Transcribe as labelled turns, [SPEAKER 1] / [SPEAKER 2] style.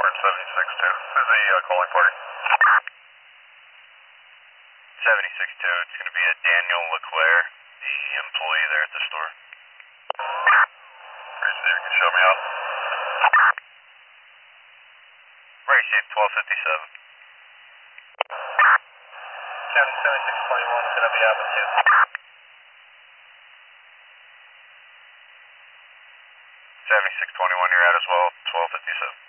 [SPEAKER 1] We're at 76-2. Who's the calling party? 76-2. It's going to be a Daniel LeClaire, the employee there at the store. Receive, can you show me out? Receive 1257. 7621 is going to be out with you. 7621, you're out as well, 1257.